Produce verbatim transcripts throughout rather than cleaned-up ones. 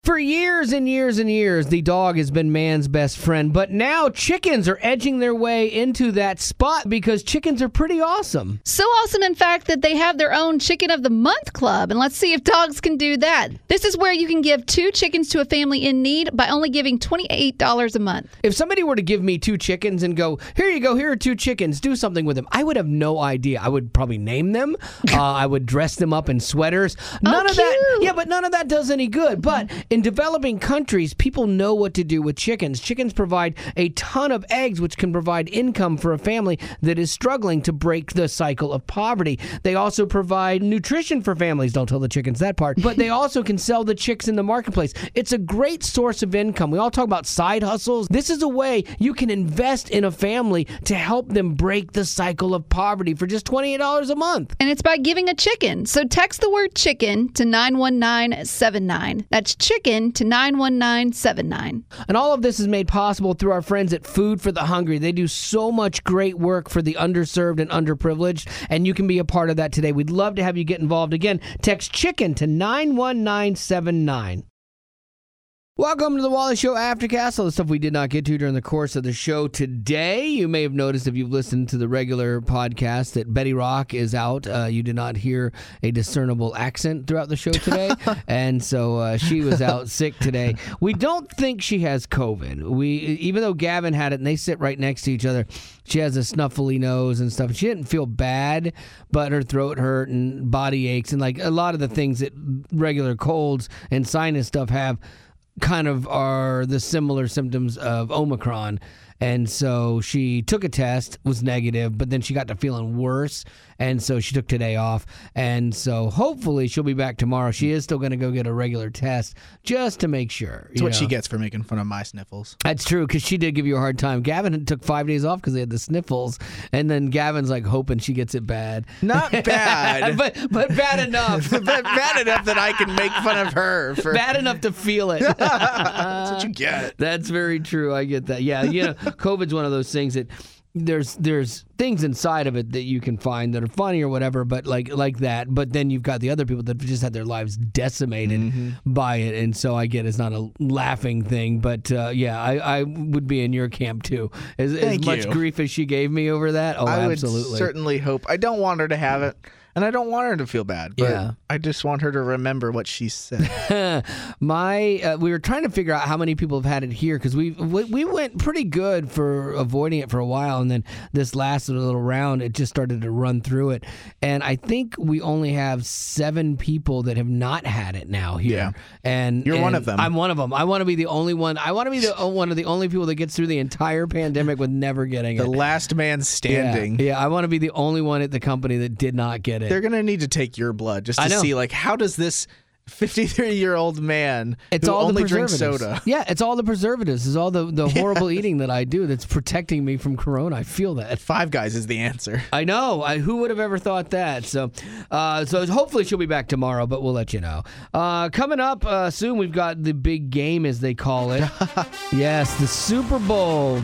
For years and years and years, the dog has been man's best friend, but now chickens are edging their way into that spot because chickens are pretty awesome. So awesome, in fact, that they have their own Chicken of the Month Club, and let's see if dogs can do that. This is where you can give two chickens to a family in need by only giving twenty-eight dollars a month. If somebody were to give me two chickens and go, here you go, here are two chickens, do something with them, I would have no idea. I would probably name them. uh, I would dress them up in sweaters. None oh, of cute. that. Yeah, but none of that does any good. But in developing countries, people know what to do with chickens. Chickens provide a ton of eggs, which can provide income for a family that is struggling to break the cycle of poverty. They also provide nutrition for families. Don't tell the chickens that part. But they also can sell the chicks in the marketplace. It's a great source of income. We all talk about side hustles. This is a way you can invest in a family to help them break the cycle of poverty for just twenty-eight dollars a month. And it's by giving a chicken. So text the word chicken to nine one nine seven nine. That's chicken to nine one nine seven nine. And all of this is made possible through our friends at Food for the Hungry. They do so much great work for the underserved and underprivileged, and you can be a part of that today. We'd love to have you get involved. Again, text chicken to nine one nine seven nine. Welcome to the Wally Show Aftercast. All the stuff we did not get to during the course of the show today. You may have noticed if you've listened to the regular podcast that Betty Rock is out. Uh, you did not hear a discernible accent throughout the show today. and so uh, she was out sick today. We don't think she has COVID. We, even though Gavin had it and they sit right next to each other, she has a snuffly nose and stuff. She didn't feel bad, but her throat hurt and body aches and like a lot of the things that regular colds and sinus stuff have kind of are the similar symptoms of Omicron. And so she took a test, was negative, but then she got to feeling worse. And so she took today off. And so hopefully she'll be back tomorrow. She is still going to go get a regular test just to make sure. That's what know. she gets for making fun of my sniffles. That's true, because she did give you a hard time. Gavin took five days off because they had the sniffles. And then Gavin's like hoping she gets it bad. Not bad. but but bad enough. but bad enough that I can make fun of her. For... Bad enough to feel it. That's what you get. That's very true. I get that. Yeah, you know, COVID's one of those things that there's there's things inside of it that you can find that are funny or whatever, but like like that. But then you've got the other people that just had their lives decimated mm-hmm. by it, and so I get it's not a laughing thing. But uh, yeah, I, I would be in your camp too. As, as much you. grief as she gave me over that, oh, I absolutely. would certainly hope. I don't want her to have it. And I don't want her to feel bad, but yeah. I just want her to remember what she said. My, uh, we were trying to figure out how many people have had it here because we we went pretty good for avoiding it for a while, and then this last little round, it just started to run through it. And I think we only have seven people that have not had it now here. Yeah. And you're and one of them. I'm one of them. I want to be the only one. I want to be the one of the only people that gets through the entire pandemic with never getting the it. The last man standing. Yeah, yeah, I want to be the only one at the company that did not get it. They're going to need to take your blood just to see, like, how does this fifty-three-year-old man it's who all only the drinks soda? Yeah, it's all the preservatives. It's all the, the Yeah. horrible eating that I do that's protecting me from corona. I feel that. Five Guys is the answer. I know. I, who would have ever thought that? So uh, so hopefully she'll be back tomorrow, but we'll let you know. Uh, coming up uh, soon, we've got the big game, as they call it. Yes, the Super Bowl.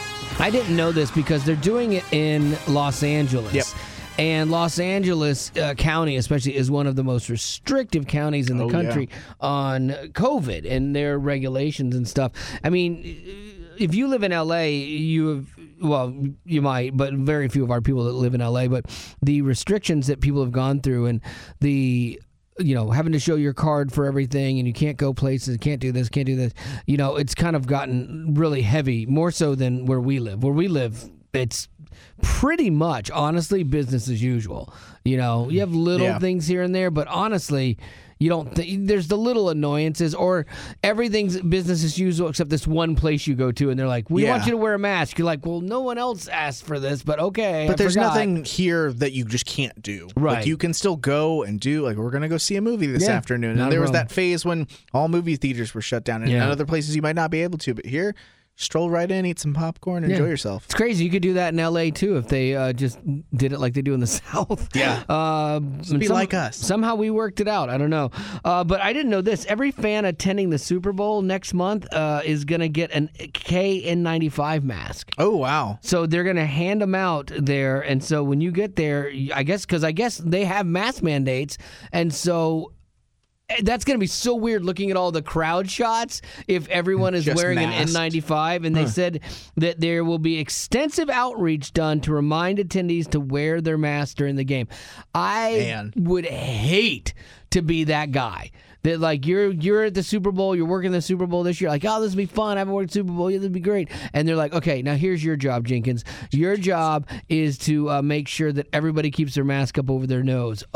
I didn't know this because they're doing it in Los Angeles. Yep. And Los Angeles uh, County, especially, is one of the most restrictive counties in the oh, country yeah. on COVID and their regulations and stuff. I mean, if you live in L A, you have, well, you might, but very few of our people that live in L A, but the restrictions that people have gone through and the you know, having to show your card for everything and you can't go places, can't do this, can't do this. You know, it's kind of gotten really heavy, more so than where we live. Where we live, it's pretty much, honestly, business as usual. You know, you have little yeah. things here and there, but honestly, you don't think there's the little annoyances or everything's business as usual except this one place you go to and they're like, we yeah. want you to wear a mask. You're like, well, no one else asked for this, but okay. But I there's forgot. nothing here that you just can't do. Right. Like, you can still go and do, like, we're going to go see a movie this yeah, afternoon. And there was that phase when all movie theaters were shut down and yeah. in other places you might not be able to. But here, stroll right in, eat some popcorn, enjoy yeah. yourself. It's crazy. You could do that in L A too if they uh, just did it like they do in the South. Yeah. Uh, be some, like us. Somehow we worked it out. I don't know. Uh, but I didn't know this. Every fan attending the Super Bowl next month uh, is going to get an K N ninety-five mask. Oh, wow. So they're going to hand them out there. And so when you get there, I guess, because I guess they have mask mandates. And so That's going to be so weird looking at all the crowd shots if everyone is Just wearing masked. an N ninety-five. And they Huh. said that there will be extensive outreach done to remind attendees to wear their mask during the game. I Man. would hate to be that guy. That like you're you're at the Super Bowl, you're working the Super Bowl this year, like, oh, this will be fun. I haven't worked Super Bowl, yeah, this will be great. And they're like, okay, now here's your job, Jenkins. Your job is to uh, make sure that everybody keeps their mask up over their nose.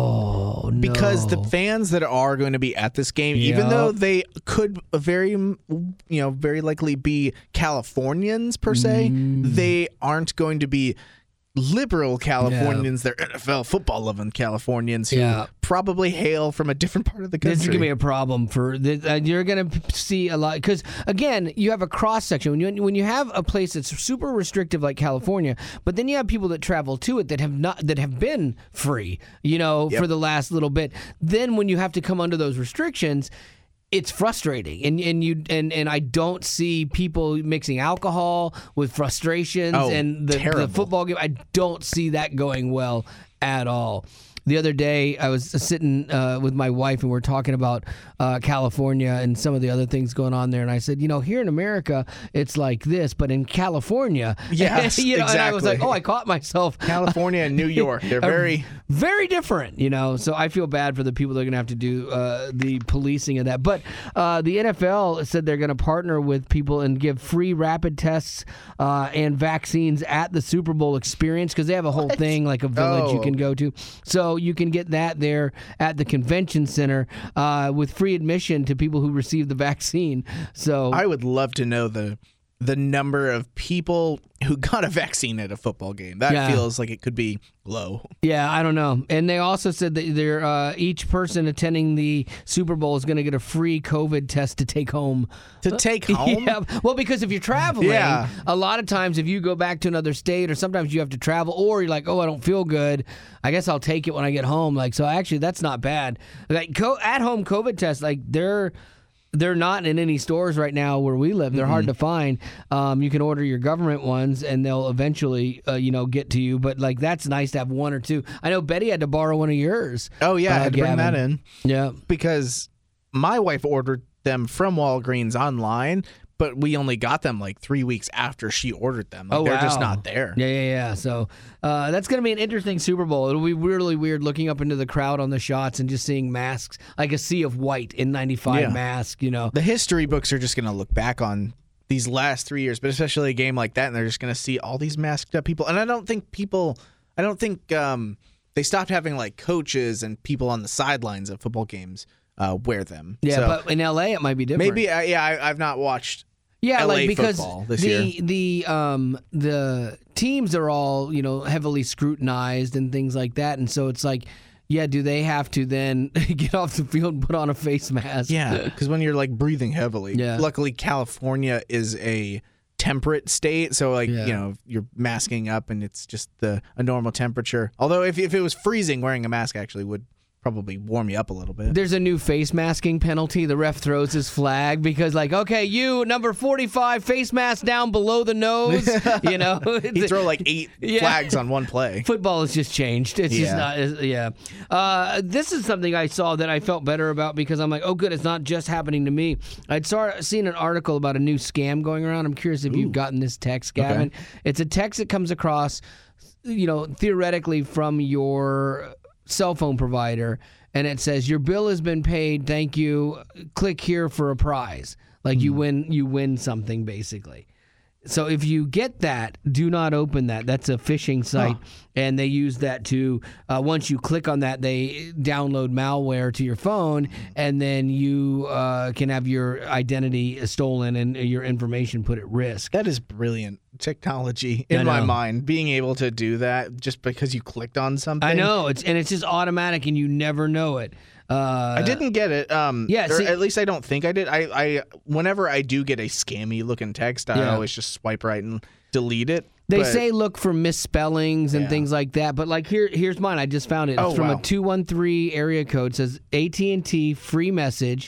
Oh, no. Because the fans that are going to be at this game, even Yep. though they could very, you know, very likely be Californians per se, Mm. they aren't going to be liberal Californians. They're N F L football loving Californians who Yeah. probably hail from a different part of the country. This is going to be a problem for the, uh, you're going to see a lot because again you have a cross section when you when you have a place that's super restrictive like California, but then you have people that travel to it that have not that have been free, you know, Yep. for the last little bit. Then when you have to come under those restrictions, it's frustrating, and and you and, and I don't see people mixing alcohol with frustrations Oh, and the, the terrible. football game. I don't see that going well at all. The other day, I was sitting uh, with my wife, and we are talking about uh, California and some of the other things going on there. And I said, you know, here in America, it's like this, but in California, Yes, you know, and I was like, exactly. oh, I caught myself. California and New York, they're are very very different, you know. So I feel bad for the people that are going to have to do uh, the policing of that. But uh, the N F L said they're going to partner with people and give free rapid tests uh, and vaccines at the Super Bowl experience because they have a whole thing like a village you Oh. can go to. So you can get that there at the convention center uh, with free admission to people who receive the vaccine. So I would love to know the the number of people who got a vaccine at a football game. That Yeah. feels like it could be low. yeah, I don't know. And they also said that they're, uh, each person attending the Super Bowl is going to get a free COVID test to take home. To take home? Yeah. Well, because if you're traveling, Yeah. a lot of times if you go back to another state or sometimes you have to travel or you're like, oh, I don't feel good, I guess I'll take it when I get home. Like, so actually that's not bad. Like co- at-home COVID tests, like they're they're not in any stores right now where we live. They're hard to find. Um, you can order your government ones, and they'll eventually, uh, you know, get to you. But like, that's nice to have one or two. I know Betty had to borrow one of yours. Oh yeah, uh, I had to bring that Gavin. in Yeah. because my wife ordered them from Walgreens online, but we only got them like three weeks after she ordered them. Like, Oh, they're just wow. not there. Yeah, yeah, yeah. So uh, that's going to be an interesting Super Bowl. It'll be really weird looking up into the crowd on the shots and just seeing masks, like a sea of white in ninety-five Yeah. mask, you know. The history books are just going to look back on these last three years, but especially a game like that, and they're just going to see all these masked up people. And I don't think people, I don't think um, they stopped having like coaches and people on the sidelines of football games uh, wear them. Yeah, So but in L A it might be different. maybe, I, yeah, I, I've not watched. Yeah, L A like because football this the year. the um the teams are all, you know, heavily scrutinized and things like that, and so it's like, yeah, do they have to then get off the field and put on a face mask? Yeah, because when you're like breathing heavily. Yeah. Luckily, California is a temperate state, so like Yeah. you know you're masking up and it's just the a normal temperature. Although if if it was freezing, wearing a mask actually would probably warm you up a little bit. There's a new face masking penalty. The ref throws his flag because, like, okay, you number forty-five, face mask down below the nose. You know, He throw like eight Yeah. flags on one play. Football has just changed. It's just Yeah. not. It's, yeah. Uh, this is something I saw that I felt better about because I'm like, oh, good, it's not just happening to me. I'd saw, seen an article about a new scam going around. I'm curious if you've gotten this text, Gavin. Okay. It's a text that comes across, you know, theoretically from your cell phone provider, and it says your bill has been paid. Thank you. Click here for a prize. Like you win, you win something basically. So if you get that, do not open that. That's a phishing site, and they use that to uh, once you click on that, they download malware to your phone, and then you uh, can have your identity stolen and your information put at risk. That is brilliant technology I in my know. mind. Being able to do that just because you clicked on something. I know it's and it's just automatic, and you never know it. Uh, I didn't get it. Um, Yeah, or see- at least I don't think I did. I, I, whenever I do get a scammy looking text, I Yeah. always just swipe right and delete it. They But- say look for misspellings and Yeah. things like that, but like here, here's mine. I just found it. It's Oh, from wow. a two one three area code. It says A T and T free message.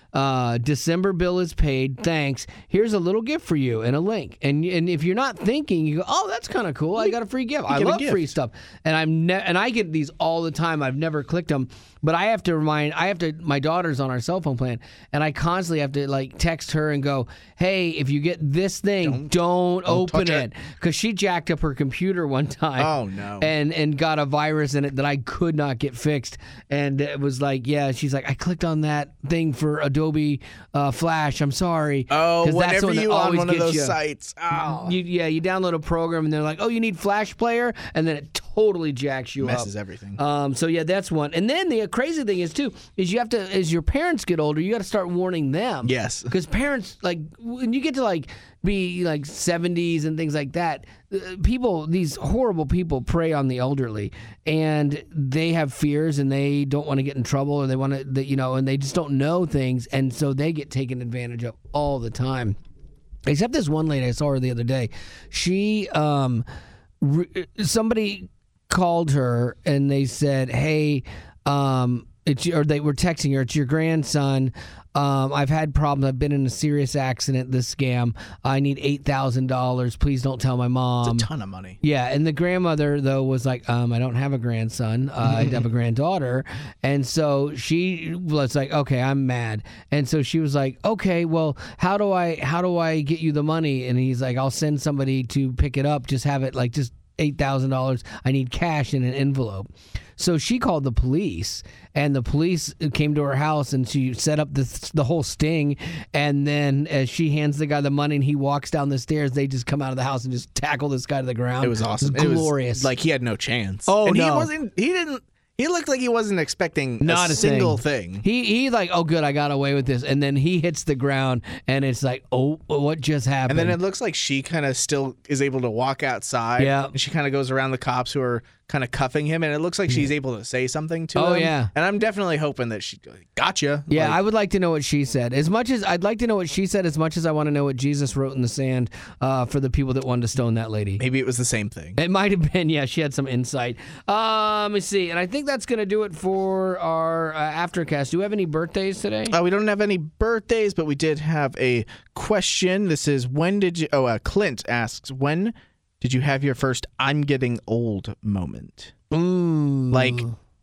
Uh, December bill is paid. Thanks. Here's a little gift for you and a link. And and if you're not thinking, you go, oh, that's kind of cool. I got a free gift. I get a love gift. free stuff. And I'm ne- and I get these all the time. I've never clicked them, but I have to remind. I have to. My daughter's on our cell phone plan, and I constantly have to like text her and go, hey, if you get this thing, don't, don't, don't open it, because she jacked up her computer one time. Oh no. And and got a virus in it that I could not get fixed. And it was like, yeah, she's like, I clicked on that thing for Adobe uh, Flash. I'm sorry. Oh, 'Cause that's whenever one that you on always one of gets those you. sites. Oh. You, yeah, you download a program and they're like, oh, you need Flash Player, and then it totally jacks you Messes up. everything. Um, so yeah, that's one. And then the crazy thing is too is you have to, as your parents get older, you got to start warning them. Yes. Because parents, like when you get to like be like seventies and things like that, uh, people, these horrible people prey on the elderly, and they have fears and they don't want to get in trouble, or they want to, you know, and they just don't know things, and so they get taken advantage of all the time. Except this one lady, I saw her the other day. She, um, re- somebody called her and they said, hey, um, it's, or they were texting her, it's your grandson. Um, I've had problems. I've been in a serious accident, this scam. I need eight thousand dollars. Please don't tell my mom. It's a ton of money. Yeah, and the grandmother, though, was like, um, I don't have a grandson. Uh, I have a granddaughter. And so she was like, okay, I'm mad. And so she was like, okay, well, how do I how do I get you the money? And he's like, I'll send somebody to pick it up. Just have it like just eight thousand dollars. I need cash in an envelope. So she called the police, and the police came to her house, and she set up this, the whole sting. And then as she hands the guy the money and he walks down the stairs, they just come out of the house and just tackle this guy to the ground. It was awesome. It was It glorious. was like he had no chance. Oh, and no. he wasn't. He didn't. He looked like he wasn't expecting Not a, a single thing. thing. He he like, oh good, I got away with this, and then he hits the ground, and it's like, oh, what just happened? And then it looks like she kind of still is able to walk outside. Yeah. And she kind of goes around the cops who are kind of cuffing him, and it looks like she's able to say something to Oh, him. yeah. And I'm definitely hoping that she gotcha. Yeah, Like, I would like to know what she said. As much as I'd like to know what she said, as much as I want to know what Jesus wrote in the sand uh, for the people that wanted to stone that lady. maybe it was the same thing. It might have been, yeah, she had some insight. Uh, let me see. And I think that's going to do it for our uh, Aftercast. Do we have any birthdays today? Uh, we don't have any birthdays, but we did have a question. This is, when did you... Oh, uh, Clint asks, when did you have your first I'm getting old moment? Ooh. Like,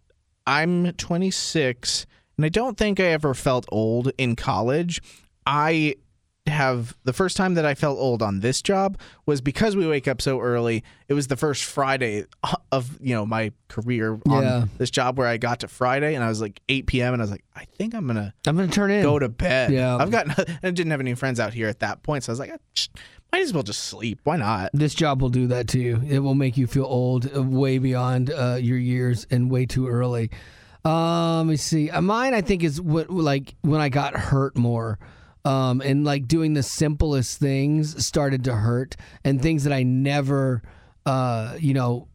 I'm twenty-six, and I don't think I ever felt old in college. I have, the first time that I felt old on this job was because we wake up so early. It was the first Friday of, you know, my career on Yeah. this job where I got to Friday, and I was like eight p.m., and I was like, I think I'm going to I'm going to turn in. go to bed. Yeah. I've got, I didn't have any friends out here at that point, so I was like, I just, might as well just sleep. Why not? This job will do that to you. It will make you feel old, uh, way beyond uh, your years and way too early. Uh, let me see. Uh, mine, I think, is what like when I got hurt more. Um, and like doing the simplest things started to hurt, and things that I never, uh, you know,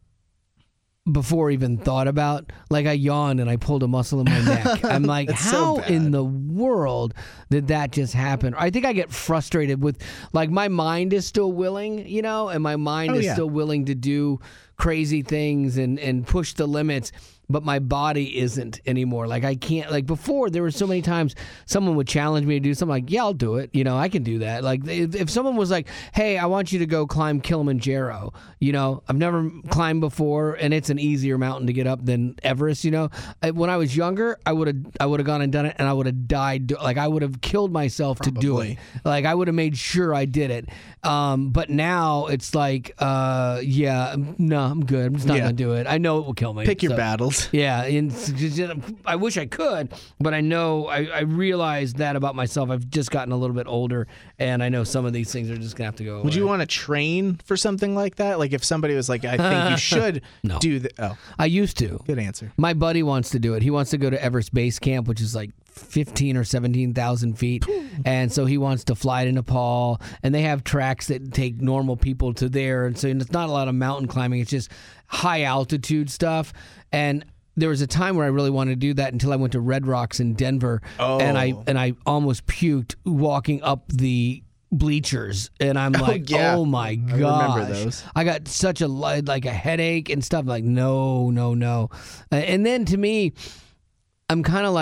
before even thought about. Like I yawned and I pulled a muscle in my neck. I'm like, That's so how bad. in the world did that just happen? I think I get frustrated with, like, my mind is still willing, you know, and my mind Oh, is yeah. still willing to do crazy things and, and push the limits. But my body isn't anymore. Like I can't, like before there were so many times someone would challenge me to do something, like, yeah, I'll do it. You know, I can do that. Like if, if someone was like, hey, I want you to go climb Kilimanjaro, you know, I've never climbed before and it's an easier mountain to get up than Everest, you know. I, when I was younger, I would have, I would have gone and done it and I would have died. do- Like I would have killed myself to do it. Probably. Like I would have made sure I did it. Um, but now it's like, uh, yeah, no, I'm good. I'm just not Yeah. going to do it. I know it will kill me. Pick your so- battles. Yeah, and s- just- I wish I could, but I know I, I realize that about myself. I've just gotten a little bit older, and I know some of these things are just gonna have to go away. Would you want to train for something like that? Like if somebody was like, I think you should No. do that. Oh, I used to. good answer. My buddy wants to do it. He wants to go to Everest Base Camp, which is like fifteen or seventeen thousand feet, and so he wants to fly to Nepal. And they have tracks that take normal people to there, and so it's not a lot of mountain climbing. It's just high altitude stuff. And there was a time where I really wanted to do that until I went to Red Rocks in Denver, and I Oh. and I almost puked walking up the bleachers, and I'm like, yeah. oh my I gosh, remember those. I got such a li- like a headache and stuff. Like no, no, no. Uh, And then to me, I'm kind of like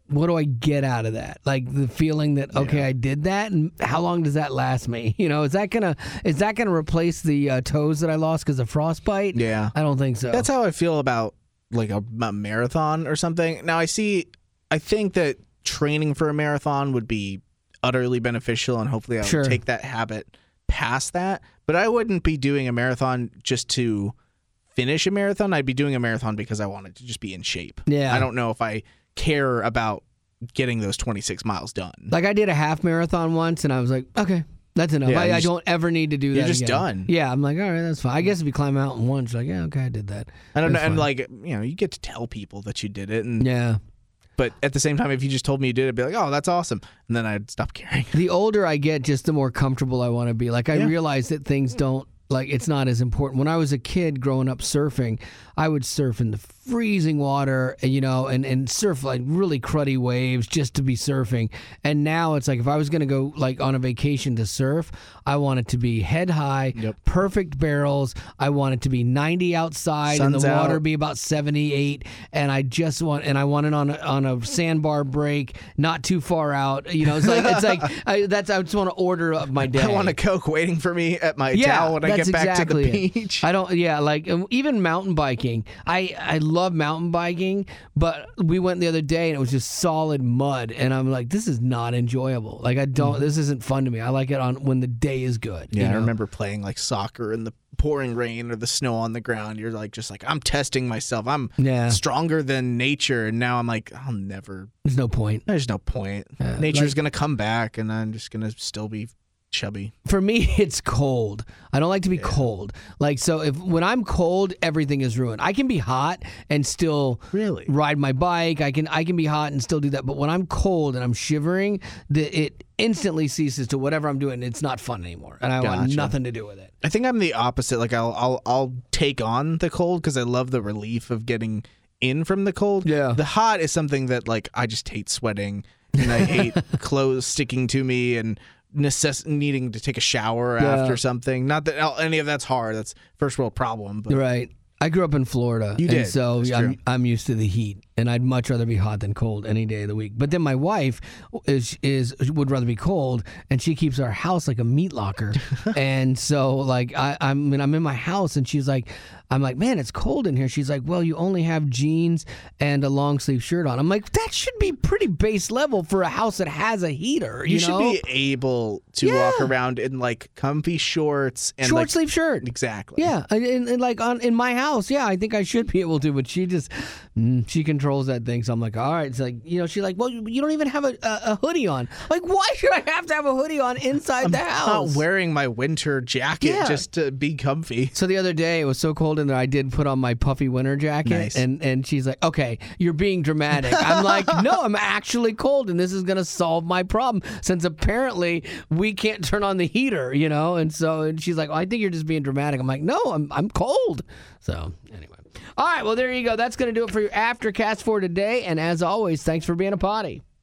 what do I get out of that? Like the feeling that okay, I did that, and how long does that last me? You know, is that gonna is that gonna replace the uh, toes that I lost because of frostbite? Yeah, I don't think so. That's how I feel about like a, a marathon or something. Now I see, I think that training for a marathon would be utterly beneficial, and hopefully I would Sure. take that habit past that. But I wouldn't be doing a marathon just to finish a marathon. I'd be doing a marathon because I wanted to just be in shape. Yeah. I don't know if I care about getting those twenty-six miles done. Like I did a half marathon once, and I was like, okay, that's enough. Yeah, I, you I just- don't ever need to do that. you're just again. done. Yeah, I'm like, all right, that's fine. I guess if you climb a mountain once, you're like, yeah, okay, I did that. I don't know, That's and fine. like you know, you get to tell people that you did it, and Yeah. but at the same time, if you just told me you did it, I'd be like, oh, that's awesome, and then I'd stop caring. The older I get, just the more comfortable I want to be. Like I Yeah. realize that things don't like it's not as important. When I was a kid growing up surfing, I would surf in the freezing water, you know, and, and surf like really cruddy waves just to be surfing. And now it's like if I was going to go like on a vacation to surf, I want it to be head high, Yep. perfect barrels. I want it to be ninety outside and Sun's the water out. be about seventy-eight. And I just want, and I want it on a, on a sandbar break, not too far out. You know, it's like, it's like, I, that's, I just want to order up my day. I want a Coke waiting for me at my Yeah, towel when I that's get back exactly to the it. beach. I don't. Yeah, like um, even mountain biking. I I love mountain biking, but we went the other day and it was just solid mud, and I'm like, this is not enjoyable. Like I don't. This isn't fun to me. I like it on when the day is good. Yeah, you I know? remember playing like soccer in the pouring rain or the snow on the ground. You're like, just like, I'm testing myself. I'm Yeah. stronger than nature. And now I'm like, I'll never, There's no point. there's no point. Yeah, Nature's like- going to come back and I'm just going to still be chubby. For me, it's cold. I don't like to be cold. Like so, if when I'm cold, everything is ruined. I can be hot and still Really? ride my bike. I can I can be hot and still do that. But when I'm cold and I'm shivering, the, it instantly ceases to whatever I'm doing. It's not fun anymore, and I want Gotcha. nothing to do with it. I think I'm the opposite. Like I'll, I'll, I'll take on the cold because I love the relief of getting in from the cold. Yeah. The hot is something that like, I just hate sweating and I hate clothes sticking to me and necess- needing to take a shower Yeah. after something. Not that any of that's hard. That's first world problem. But Right. I grew up in Florida, You and did. so That's I'm true. I'm used to the heat, and I'd much rather be hot than cold any day of the week. But then my wife is is would rather be cold, and she keeps our house like a meat locker, and so like I I'm when I'm in my house, and she's like, I'm like, man, it's cold in here. She's like, well, you only have jeans and a long sleeve shirt on. I'm like, that should be pretty base level for a house that has a heater. You, you should know? be able to Yeah. walk around in like comfy shorts and short like sleeve shirt. exactly. Yeah, and, and, and like on in my house, yeah, I think I should be able to, but she just mm, she controls that thing. So I'm like, all right, it's like you know, she's like, well, you, you don't even have a, a, a hoodie on. Like, why should I have to have a hoodie on inside the I'm house? not wearing my winter jacket Yeah. just to be comfy. So the other day it was so cold in there, I did put on my puffy winter jacket, Nice. and and she's like, okay, you're being dramatic. I'm like, no, I'm actually cold, and this is gonna solve my problem since apparently we can't turn on the heater, you know. And so and she's like, oh, I think you're just being dramatic. I'm like, no, I'm I'm cold. So anyway, all right, well there you go. That's gonna do it for your Aftercast for today. And as always, thanks for being a potty.